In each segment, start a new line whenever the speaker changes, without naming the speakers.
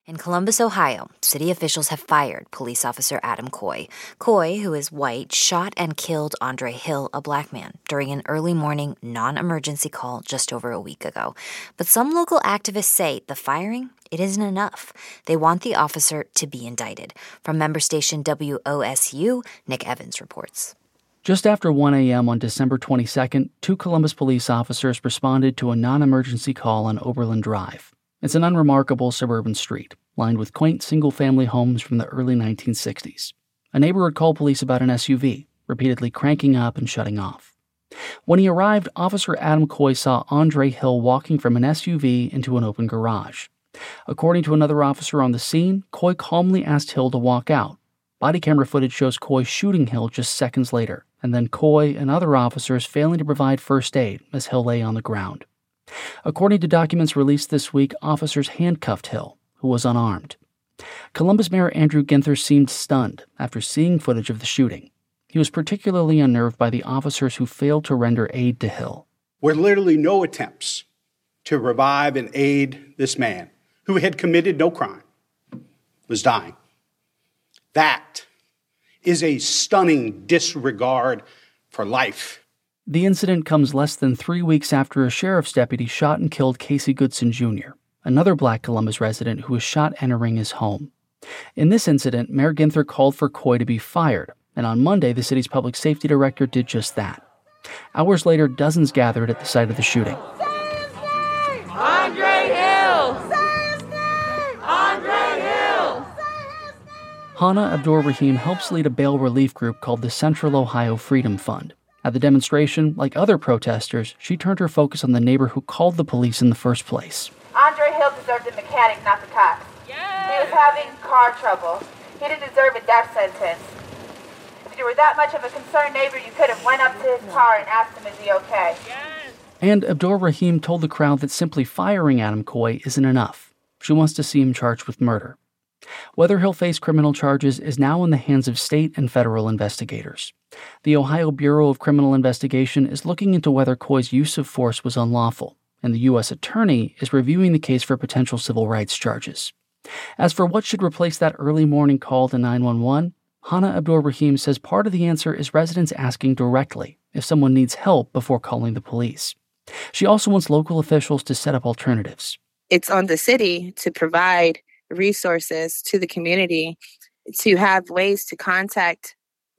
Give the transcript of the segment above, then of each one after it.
In Columbus, Ohio, city officials have fired police officer Adam Coy. Coy, who is white, shot and killed Andre Hill, a black man, during an early morning non-emergency call just over a week ago. But some local activists say the firing, it isn't enough. They want the officer to be indicted. From member station WOSU, Nick Evans reports.
Just after 1 a.m. on December 22nd, 2 Columbus police officers responded to a non-emergency call on Oberlin Drive. It's an unremarkable suburban street, lined with quaint single-family homes from the early 1960s. A neighbor had called police about an SUV, repeatedly cranking up and shutting off. When he arrived, Officer Adam Coy saw Andre Hill walking from an SUV into an open garage. According to another officer on the scene, Coy calmly asked Hill to walk out. Body camera footage shows Coy shooting Hill just seconds later, and then Coy and other officers failing to provide first aid as Hill lay on the ground. According to documents released this week, officers handcuffed Hill, who was unarmed. Columbus Mayor Andrew Ginther seemed stunned after seeing footage of the shooting. He was particularly unnerved by the officers who failed to render aid to Hill.
Were literally no attempts to revive and aid this man, who had committed no crime, was dying. That is a stunning disregard for life.
The incident comes less than 3 weeks after a sheriff's deputy shot and killed Casey Goodson Jr., another Black Columbus resident who was shot entering his home. In this incident, Mayor Ginther called for Coy to be fired, and on Monday, the city's public safety director did just that. Hours later, dozens gathered at the site of the shooting.
Say his name! Andre Hill! Say his name! Andre Hill! Say his name!
Hannah Abdur-Rahim helps lead a bail relief group called the Central Ohio Freedom Fund. At the demonstration, like other protesters, she turned her focus on the neighbor who called the police in the first place.
Andre Hill deserved a mechanic, not the cops.
Yes.
He was having car trouble. He didn't deserve a death sentence. If you were that much of a concerned neighbor, you could have went up to his car and asked him, is he okay?
Yes.
And Abdur-Rahim told the crowd that simply firing Adam Coy isn't enough. She wants to see him charged with murder. Whether he'll face criminal charges is now in the hands of state and federal investigators. The Ohio Bureau of Criminal Investigation is looking into whether Coy's use of force was unlawful, and the U.S. Attorney is reviewing the case for potential civil rights charges. As for what should replace that early morning call to 911, Hannah Abdur-Rahim says part of the answer is residents asking directly if someone needs help before calling the police. She also wants local officials to set up alternatives.
It's on the city to provide resources to the community to have ways to contact,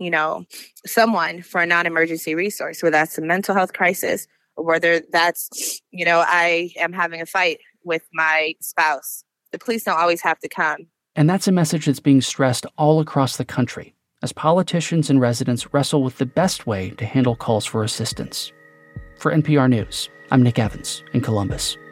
someone for a non-emergency resource, whether that's a mental health crisis or whether that's, I am having a fight with my spouse. The police don't always have to come.
And that's a message that's being stressed all across the country as politicians and residents wrestle with the best way to handle calls for assistance. For NPR News, I'm Nick Evans in Columbus.